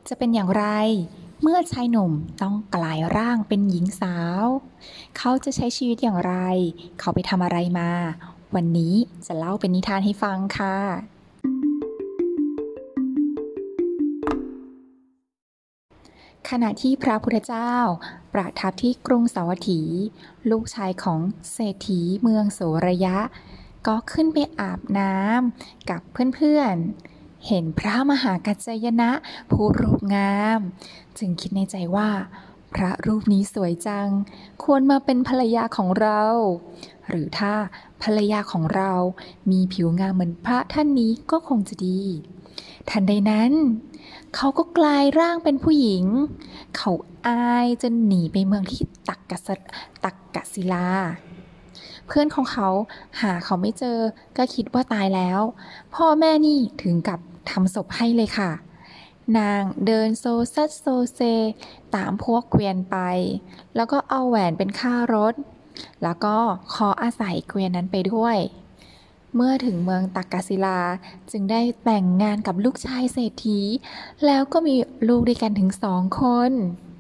จะเป็นอย่างไรเมื่อชายหนุ่มต้องกลายร่างเป็นหญิงสาวเขาจะใช้ชีวิตอย่างไรเขาไปทำอะไรมาวันนี้จะเล่าเป็นนิทานให้ฟังค่ะขณะที่พระพุทธเจ้าประทับที่กรุงสาวัตถีลูกชายของเศรษฐีเมืองโสระยะก็ขึ้นไปอาบน้ำกับเพื่อนๆเห็นพระมหากัจจายนะผู้รูปงามจึงคิดในใจว่าพระรูปนี้สวยจังควรมาเป็นภรรยาของเราหรือถ้าภรรยาของเรามีผิวงามเหมือนพระท่านนี้ก็คงจะดีทันใดนั้นเขาก็กลายร่างเป็นผู้หญิงเขาอายจนหนีไปเมืองที่ตักกศิลาเพื่อนของเขาหาเขาไม่เจอก็คิดว่าตายแล้วพ่อแม่นี่ถึงกับทำศพให้เลยค่ะนางเดินโซซัดโซเซตามพวกเกวียนไปแล้วก็เอาแหวนเป็นค่ารถแล้วก็ขออาศัยเกวียนนั้นไปด้วยเมื่อถึงเมืองตักกศิลาจึงได้แต่งงานกับลูกชายเศรษฐีแล้วก็มีลูกด้วยกันถึง2 คน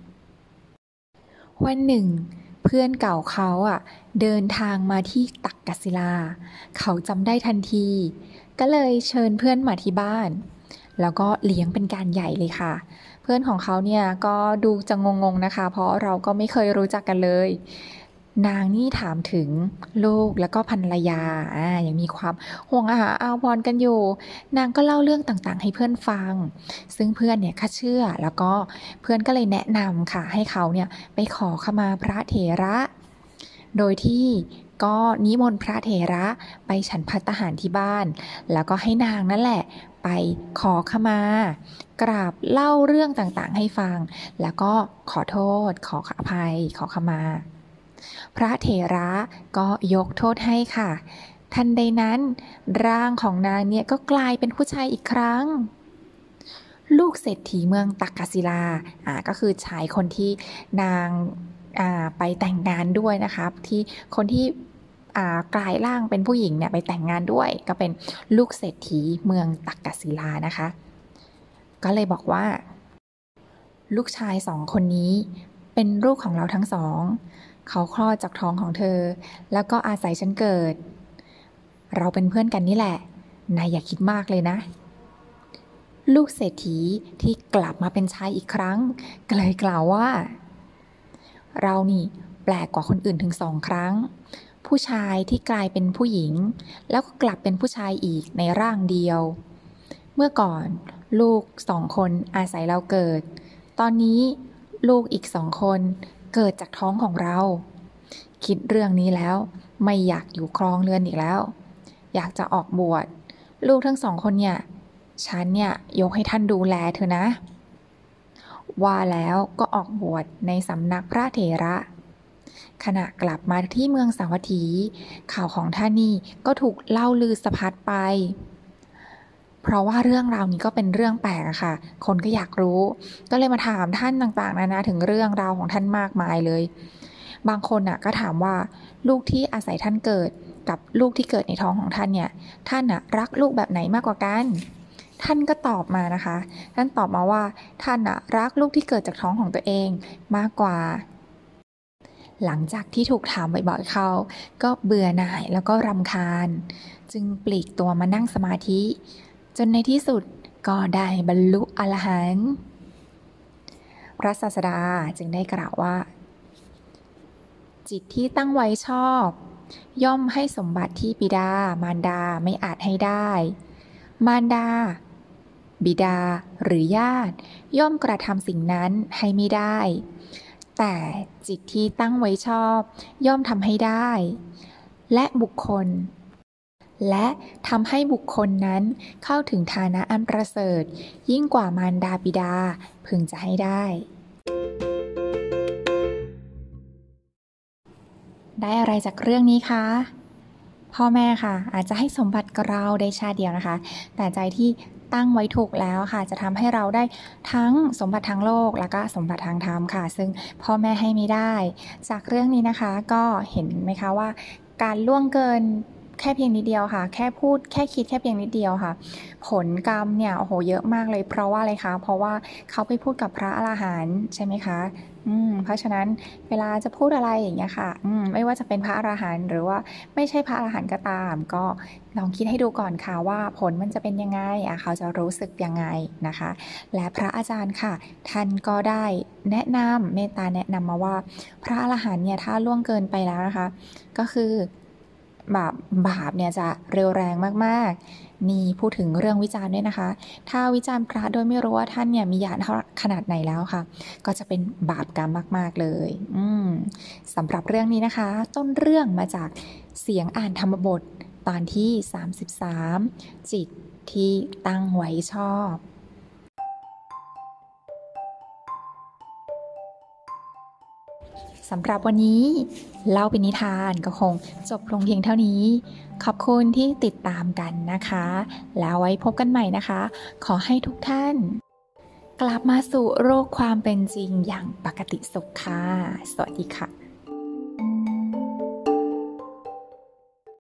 วันหนึ่งเพื่อนเก่าเขาเดินทางมาที่ตักกศิลาเขาจำได้ทันทีก็เลยเชิญเพื่อนมาที่บ้านแล้วก็เลี้ยงเป็นการใหญ่เลยค่ะเพื่อนของเขาเนี่ยก็ดูจะงงๆนะคะเพราะเราก็ไม่เคยรู้จักกันเลยนางนี่ถามถึงลูกแล้วก็ภรรยายังมีความห่วงอาหารอาวรณ์กันอยู่นางก็เล่าเรื่องต่างๆให้เพื่อนฟังซึ่งเพื่อนเนี่ยเชื่อแล้วก็เพื่อนก็เลยแนะนำค่ะให้เขาเนี่ยไปขอขมาพระเถระโดยที่ก็นิมนต์พระเถระไปฉันภัตตาหารที่บ้านแล้วก็ให้นางนั่นแหละไปขอขมากราบเล่าเรื่องต่างๆให้ฟังแล้วก็ขอโทษขออภัยขอขมาพระเถระก็ยกโทษให้ค่ะทันใดนั้นร่างของนางเนี่ยก็กลายเป็นผู้ชายอีกครั้งลูกเศรษฐีเมืองตักกศิลาก็คือชายคนที่นางไปแต่งงานด้วยนะคะที่คนที่กลายร่างเป็นผู้หญิงเนี่ยไปแต่งงานด้วยก็เป็นลูกเศรษฐีเมืองตักกศิลานะคะก็เลยบอกว่าลูกชาย2 คนนี้เป็นลูกของเราทั้ง2เขาคลอดจากท้องของเธอแล้วก็อาศัยฉันเกิดเราเป็นเพื่อนกันนี่แหละนายอย่าคิดมากเลยนะลูกเศรษฐีที่กลับมาเป็นชายอีกครั้งก็เลยกล่าวว่าเรานี่แปลกกว่าคนอื่นถึง2 ครั้งผู้ชายที่กลายเป็นผู้หญิงแล้วก็กลับเป็นผู้ชายอีกในร่างเดียวเมื่อก่อนลูก2 คนอาศัยเราเกิดตอนนี้ลูกอีก2 คนเกิดจากท้องของเราคิดเรื่องนี้แล้วไม่อยากอยู่ครองเรือนอีกแล้วอยากจะออกบวชลูกทั้ง2 คนเนี่ยฉันเนี่ยยกให้ท่านดูแลเธอนะว่าแล้วก็ออกบวชในสำนักพระเถระขณะกลับมาที่เมืองสาวัตถีข่าวของท่านนี่ก็ถูกเล่าลือสะพัดไปเพราะว่าเรื่องราวนี้ก็เป็นเรื่องแปลกค่ะคนก็อยากรู้ก็เลยมาถามท่านต่างๆนานาถึงเรื่องราวของท่านมากมายเลยบางคนก็ถามว่าลูกที่อาศัยท่านเกิดกับลูกที่เกิดในท้องของท่านเนี่ยท่านรักลูกแบบไหนมากกว่ากันท่านก็ตอบมานะคะท่านตอบมาว่าท่านรักลูกที่เกิดจากท้องของตัวเองมากกว่าหลังจากที่ถูกถามบ่อยๆเขาก็เบื่อหน่ายแล้วก็รำคาญจึงปลีกตัวมานั่งสมาธิจนในที่สุดก็ได้บรรลุอรหันต์พระศาสดาจึงได้กล่าวว่าจิตที่ตั้งไว้ชอบย่อมให้สมบัติที่บิดามารดาไม่อาจให้ได้มารดาบิดาหรือญาติย่อมกระทำสิ่งนั้นให้ไม่ได้แต่จิตที่ตั้งไว้ชอบย่อมทำให้ได้และทำให้บุคคลนั้นเข้าถึงฐานะอันประเสริฐยิ่งกว่ามารดาบิดาพึงจะให้ได้อะไรจากเรื่องนี้คะพ่อแม่ค่ะอาจจะให้สมบัติกับเราได้ชาติเดียวนะคะแต่ใจที่ตั้งไว้ถูกแล้วค่ะจะทำให้เราได้ทั้งสมบัติทางโลกแล้วก็สมบัติทางธรรมค่ะซึ่งพ่อแม่ให้ไม่ได้จากเรื่องนี้นะคะก็เห็นไหมคะว่าการล่วงเกินแค่เพียงนิดเดียวค่ะแค่พูดแค่คิดแค่เพียงนิดเดียวค่ะผลกรรมเนี่ยโอ้โหเยอะมากเลยเพราะว่าอะไรคะเพราะว่าเขาไปพูดกับพระอรหันต์ใช่ไหมคะเพราะฉะนั้นเวลาจะพูดอะไรอย่างเงี้ยค่ะไม่ว่าจะเป็นพระอรหันต์หรือว่าไม่ใช่พระอรหันต์ก็ตามก็ลองคิดให้ดูก่อนค่ะว่าผลมันจะเป็นยังไงเขาจะรู้สึกยังไงนะคะและพระอาจารย์ค่ะท่านก็ได้แนะนำเมตตาแนะนำมาว่าพระอรหันต์เนี่ยถ้าล่วงเกินไปแล้วนะคะก็คือบาปเนี่ยจะเร็วแรงมากๆมีพูดถึงเรื่องวิจารณ์ด้วยนะคะถ้าวิจารณ์พระโดยไม่รู้ว่าท่านเนี่ยมีญาณขนาดไหนแล้วค่ะก็จะเป็นบาปกรรมมากๆเลยสำหรับเรื่องนี้นะคะต้นเรื่องมาจากเสียงอ่านธรรมบทตอนที่33จิตที่ตั้งไว้ชอบสำหรับวันนี้เล่าเป็นนิทานก็คงจบลงเพียงเท่านี้ขอบคุณที่ติดตามกันนะคะแล้วไว้พบกันใหม่นะคะขอให้ทุกท่านกลับมาสู่โลกความเป็นจริงอย่างปกติสุขค่ะสวัสดีค่ะ